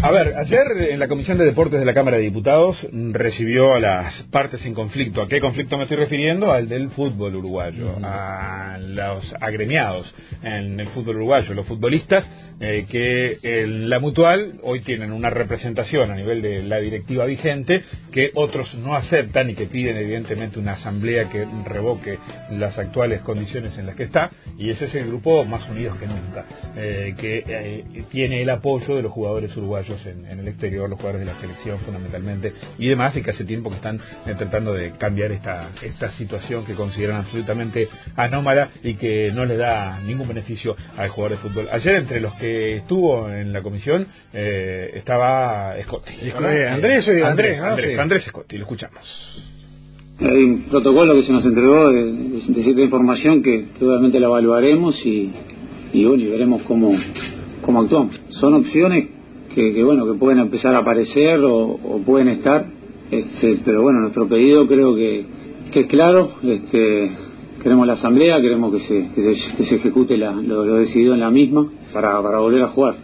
A ver, ayer en la Comisión de Deportes de la Cámara de Diputados recibió a las partes en conflicto. ¿A qué conflicto me estoy refiriendo? Al del fútbol uruguayo, a los agremiados en el fútbol uruguayo, los futbolistas que en la Mutual hoy tienen una representación a nivel de la directiva vigente que otros no aceptan y que piden evidentemente una asamblea que revoque las actuales condiciones en las que está, y ese es el grupo Más Unidos que Nunca, que tiene el apoyo de los jugadores uruguayos en el exterior, los jugadores de la selección fundamentalmente y demás, y que hace tiempo que están tratando de cambiar esta situación que consideran absolutamente anómala y que no le da ningún beneficio al jugador de fútbol. Ayer entre los que estuvo en la comisión estaba Scotti. Andrés Scotti, lo escuchamos. Hay un protocolo que se nos entregó de cierta información que obviamente la evaluaremos y bueno, y veremos cómo actuamos. Son opciones que bueno, que pueden empezar a aparecer o pueden estar, pero bueno, nuestro pedido creo que es claro. Queremos la asamblea, queremos que se ejecute lo decidido en la misma para volver a jugar.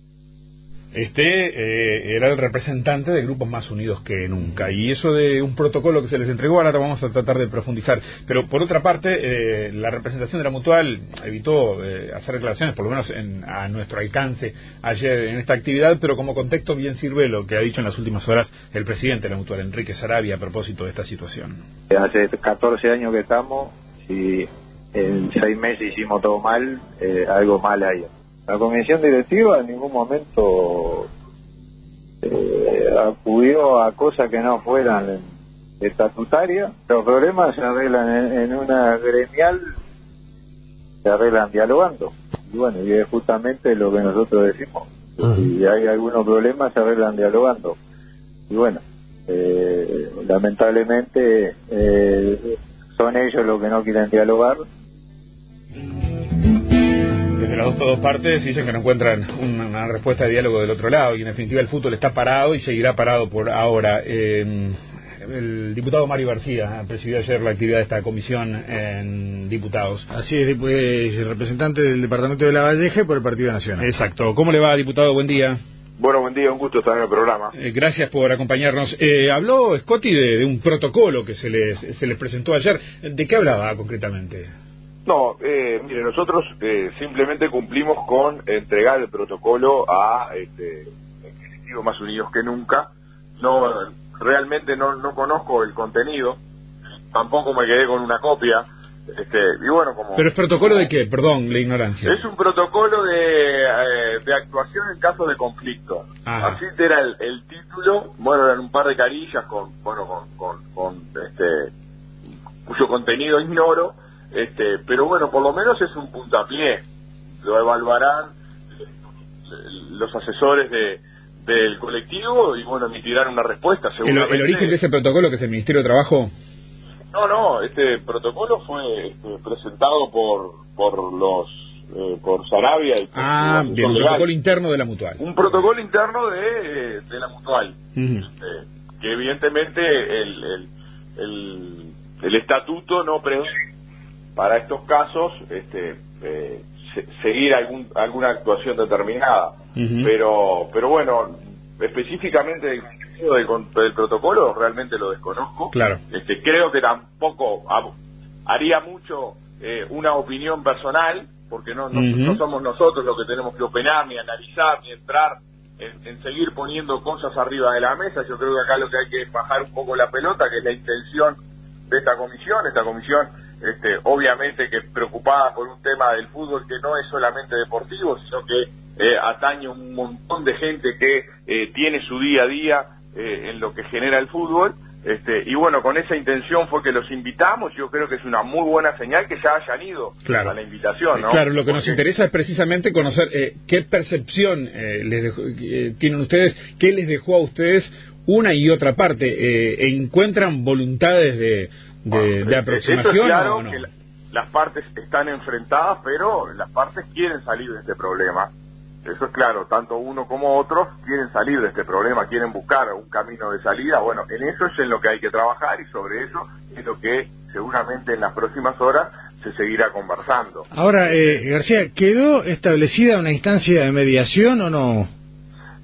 Era el representante de grupos Más Unidos que Nunca, y eso de un protocolo que se les entregó ahora vamos a tratar de profundizar, pero por otra parte la representación de la Mutual evitó hacer declaraciones, por lo menos a nuestro alcance ayer en esta actividad, pero como contexto bien sirve lo que ha dicho en las últimas horas el presidente de la Mutual, Enrique Sarabia, a propósito de esta situación. Hace 14 años que estamos y en 6 meses hicimos todo mal, algo mal hay. La comisión directiva en ningún momento acudió a cosas que no fueran estatutarias. Los problemas se arreglan en una gremial, se arreglan dialogando. Y bueno, y es justamente lo que nosotros decimos. Si hay algunos problemas, se arreglan dialogando. Y bueno, lamentablemente son ellos los que no quieren dialogar. Desde las dos partes dicen que no encuentran una respuesta de diálogo del otro lado, y en definitiva el fútbol está parado y seguirá parado por ahora. El diputado Mario García presidió ayer la actividad de esta comisión en Diputados. Así es, el representante del departamento de La Valleja por el Partido Nacional. Exacto. ¿Cómo le va, diputado? Buen día. Bueno, buen día, un gusto estar en el programa. Gracias por acompañarnos. Habló Scotti de un protocolo que se les presentó ayer. ¿De qué hablaba concretamente? No, mire, nosotros simplemente cumplimos con entregar el protocolo a el colectivo Más Unidos que Nunca. No, realmente no conozco el contenido, tampoco me quedé con una copia. Y bueno, ¿Pero es protocolo de qué? Perdón, la ignorancia. Es un protocolo de actuación en caso de conflicto. Ajá. Así era el título. Bueno, eran un par de carillas con cuyo contenido ignoro. Pero bueno, por lo menos es un puntapié. Lo evaluarán los asesores del colectivo y bueno, emitirán una respuesta. Seguramente. ¿El origen de ese protocolo, que es el Ministerio de Trabajo? No, este protocolo fue presentado por Sarabia y un protocolo interno de la Mutual. Un protocolo interno de la Mutual. Que evidentemente el estatuto no prevé para estos casos seguir alguna actuación determinada. Pero bueno, específicamente del protocolo realmente lo desconozco. Claro. Creo que tampoco haría mucho una opinión personal, porque no somos nosotros los que tenemos que opinar, ni analizar, ni entrar en seguir poniendo cosas arriba de la mesa. Yo creo que acá lo que hay que es bajar un poco la pelota, que es la intención de esta comisión. Esta comisión obviamente que preocupada por un tema del fútbol que no es solamente deportivo, sino que atañe un montón de gente que tiene su día a día en lo que genera el fútbol, y bueno, con esa intención fue que los invitamos. Yo creo que es una muy buena señal que ya hayan ido a la invitación, ¿no? Claro, lo que nos interesa es precisamente conocer qué percepción tienen ustedes, qué les dejó a ustedes una y otra parte. ¿Encuentran voluntades de aproximación? Eso es claro, ¿o no? Que las partes están enfrentadas, pero las partes quieren salir de este problema. Eso es claro, tanto uno como otros quieren salir de este problema, quieren buscar un camino de salida. Bueno, en eso es en lo que hay que trabajar, y sobre eso es lo que seguramente en las próximas horas se seguirá conversando. Ahora, García, ¿quedó establecida una instancia de mediación o no? No,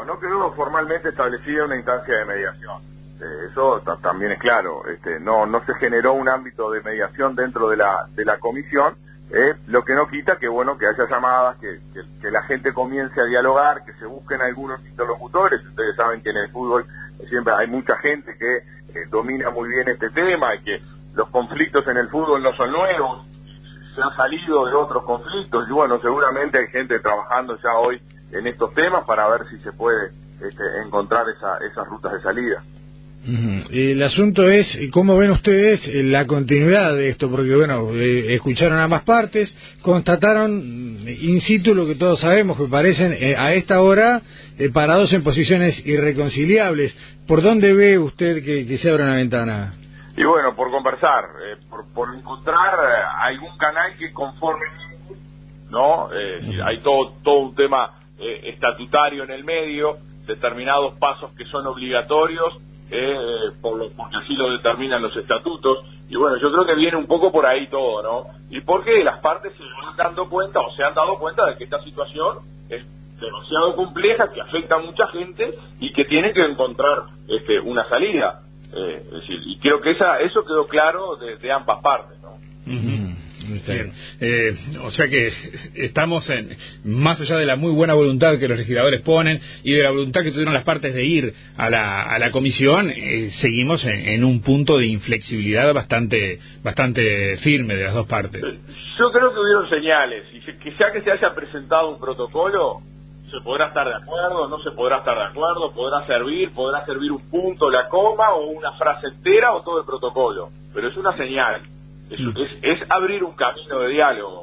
no quedó formalmente establecida una instancia de mediación. Eso también es claro. No se generó un ámbito de mediación dentro de la comisión, lo que no quita que que haya llamadas, que la gente comience a dialogar, que se busquen algunos interlocutores. Ustedes saben que en el fútbol siempre hay mucha gente que domina muy bien este tema y que los conflictos en el fútbol no son nuevos, se han salido de otros conflictos y seguramente hay gente trabajando ya hoy en estos temas para ver si se puede encontrar esas rutas de salida. El asunto es, ¿cómo ven ustedes la continuidad de esto? Porque, escucharon a ambas partes, constataron in situ lo que todos sabemos, que parecen a esta hora parados en posiciones irreconciliables. ¿Por dónde ve usted que se abra una ventana? Y por conversar, por encontrar algún canal que conforme, ¿no? Hay todo un tema estatutario en el medio, determinados pasos que son obligatorios, porque así lo determinan los estatutos, y yo creo que viene un poco por ahí todo, ¿no? Y porque las partes se van dando cuenta, o se han dado cuenta de que esta situación es demasiado compleja, que afecta a mucha gente, y que tiene que encontrar una salida. Es decir, y creo que eso quedó claro de ambas partes, ¿no? Está bien. O sea que estamos más allá de la muy buena voluntad que los legisladores ponen y de la voluntad que tuvieron las partes de ir a la comisión, seguimos en un punto de inflexibilidad bastante firme de las dos partes. Yo creo que hubieron señales, y que sea que se haya presentado un protocolo, se podrá estar de acuerdo, no se podrá estar de acuerdo, podrá servir un punto, la coma, o una frase entera, o todo el protocolo, pero es una señal. Es abrir un camino de diálogo.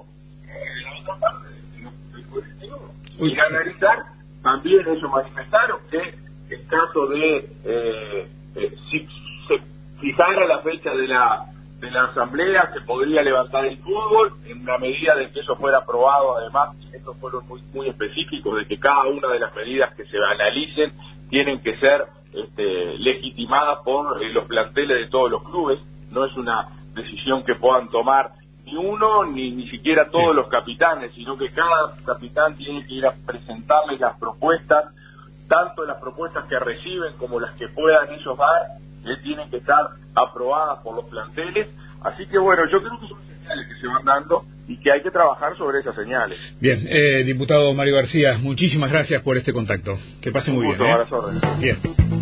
Y analizar, también ellos manifestaron que en caso de si se fijara la fecha de la asamblea, se podría levantar el fútbol en la medida de que eso fuera aprobado. Además, estos fueron muy específicos, de que cada una de las medidas que se analicen tienen que ser legitimadas por los planteles de todos los clubes. No es una decisión que puedan tomar ni uno ni siquiera todos los capitanes, sino que cada capitán tiene que ir a presentarles las propuestas, tanto las propuestas que reciben como las que puedan ellos dar, tienen que estar aprobadas por los planteles. Así que yo creo que son señales que se van dando y que hay que trabajar sobre esas señales. Bien, diputado Mario García, muchísimas gracias por este contacto. Que pase muy bien. A las órdenes. Bien.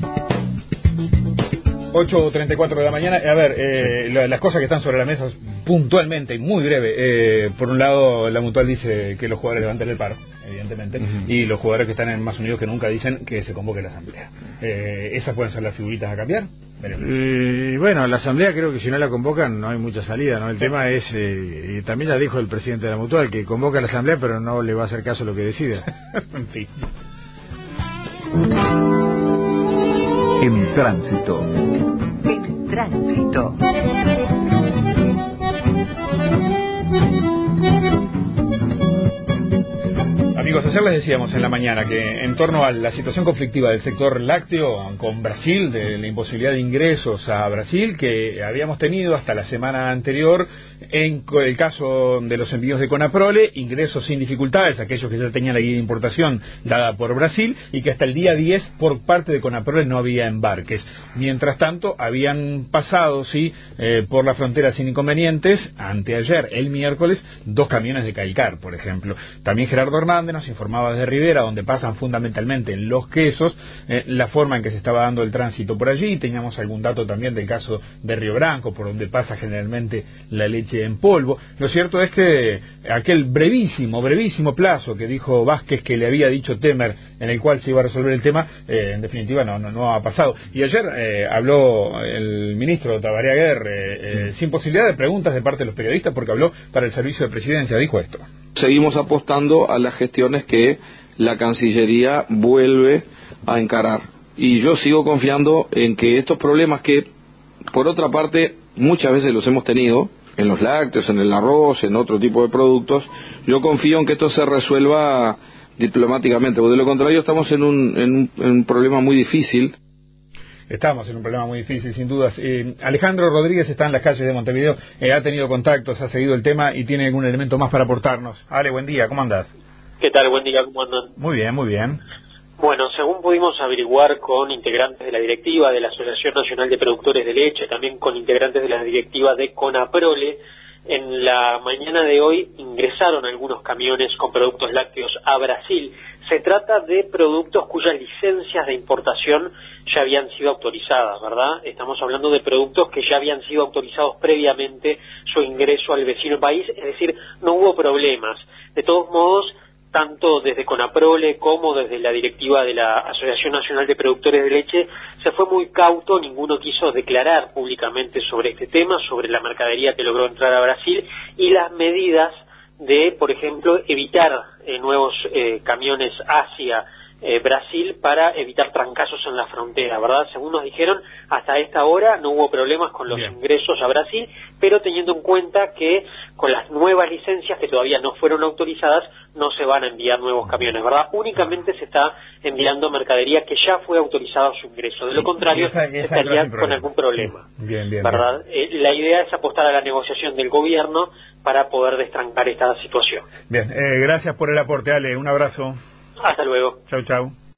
8:34 de la mañana. A ver, las cosas que están sobre la mesa puntualmente y muy breve. Por un lado, la Mutual dice que los jugadores levanten el paro, evidentemente, y los jugadores que están en Más Unidos que Nunca dicen que se convoque la asamblea. ¿Esas pueden ser las figuritas a cambiar? La asamblea creo que si no la convocan no hay mucha salida, ¿no? El tema es, y también ya dijo el presidente de la Mutual, que convoca a la asamblea pero no le va a hacer caso a lo que decida. En fin. En tránsito. En tránsito. Amigos, ayer les decíamos en la mañana que en torno a la situación conflictiva del sector lácteo con Brasil, de la imposibilidad de ingresos a Brasil que habíamos tenido hasta la semana anterior, en el caso de los envíos de Conaprole, ingresos sin dificultades, aquellos que ya tenían la guía de importación dada por Brasil, y que hasta el día 10 por parte de Conaprole no había embarques. Mientras tanto, habían pasado, por la frontera sin inconvenientes, anteayer, el miércoles, 2 camiones de Calcar, por ejemplo. También Gerardo Hernández nos informaba desde Rivera, donde pasan fundamentalmente los quesos, la forma en que se estaba dando el tránsito por allí. Teníamos algún dato también del caso de Río Branco, por donde pasa generalmente la leche en polvo. Lo cierto es que aquel brevísimo plazo que dijo Vázquez que le había dicho Temer, en el cual se iba a resolver el tema, en definitiva no ha pasado. Y ayer habló el ministro Tabaré Aguirre, sin posibilidad de preguntas de parte de los periodistas, porque habló para el servicio de presidencia. Dijo esto: seguimos apostando a las gestiones que la Cancillería vuelve a encarar. Y yo sigo confiando en que estos problemas que, por otra parte, muchas veces los hemos tenido, en los lácteos, en el arroz, en otro tipo de productos, yo confío en que esto se resuelva diplomáticamente, porque de lo contrario estamos en un problema muy difícil. Estamos en un problema muy difícil, sin dudas. Alejandro Rodríguez está en las calles de Montevideo, ha tenido contactos, ha seguido el tema y tiene algún elemento más para aportarnos. Ale, buen día, ¿cómo andás? ¿Qué tal? Buen día, ¿cómo andan? Muy bien, muy bien. Bueno, según pudimos averiguar con integrantes de la directiva de la Asociación Nacional de Productores de Leche, también con integrantes de la directiva de CONAPROLE, en la mañana de hoy ingresaron algunos camiones con productos lácteos a Brasil. Se trata de productos cuyas licencias de importación ya habían sido autorizadas, ¿verdad? Estamos hablando de productos que ya habían sido autorizados previamente su ingreso al vecino país, es decir, no hubo problemas. De todos modos, tanto desde CONAPROLE como desde la directiva de la Asociación Nacional de Productores de Leche, se fue muy cauto, ninguno quiso declarar públicamente sobre este tema, sobre la mercadería que logró entrar a Brasil y las medidas de, por ejemplo, evitar nuevos camiones hacia Brasil para evitar trancazos en la frontera, ¿verdad? Según nos dijeron, hasta esta hora no hubo problemas con los ingresos a Brasil, pero teniendo en cuenta que con las nuevas licencias que todavía no fueron autorizadas, no se van a enviar nuevos camiones, ¿verdad? Únicamente se está enviando mercadería que ya fue autorizada su ingreso. De lo contrario, estaría con algún problema, ¿verdad? La idea es apostar a la negociación del gobierno para poder destrancar esta situación. Bien, gracias por el aporte, Ale. Un abrazo. Hasta luego. Chau, chau.